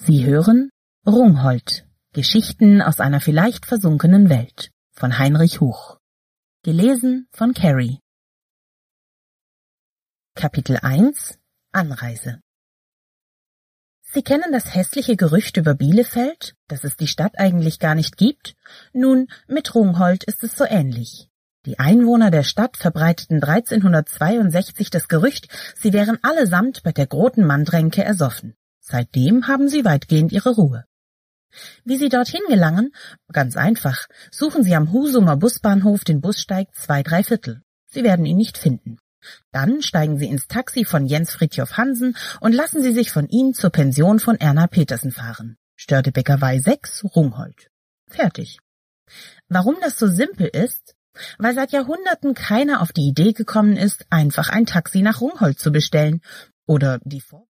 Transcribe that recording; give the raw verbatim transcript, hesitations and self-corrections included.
Sie hören Rungholt. Geschichten aus einer vielleicht versunkenen Welt von Heinrich Huch. Gelesen von Carrie. Kapitel eins Anreise. Sie kennen das hässliche Gerücht über Bielefeld, dass es die Stadt eigentlich gar nicht gibt? Nun, mit Rungholt ist es so ähnlich. Die Einwohner der Stadt verbreiteten dreizehnhundertzweiundsechzig das Gerücht, sie wären allesamt bei der Groten Mandränke ersoffen. Seitdem haben sie weitgehend ihre Ruhe. Wie Sie dorthin gelangen? Ganz einfach. Suchen Sie am Husumer Busbahnhof den Bussteig zwei drei Viertel. Sie werden ihn nicht finden. Dann steigen Sie ins Taxi von Jens Fridtjof Hansen und lassen Sie sich von ihm zur Pension von Erna Petersen fahren. Störtebäckerei sechs, Rungholt. Fertig. Warum das so simpel ist? Weil seit Jahrhunderten keiner auf die Idee gekommen ist, einfach ein Taxi nach Rungholt zu bestellen oder die Vor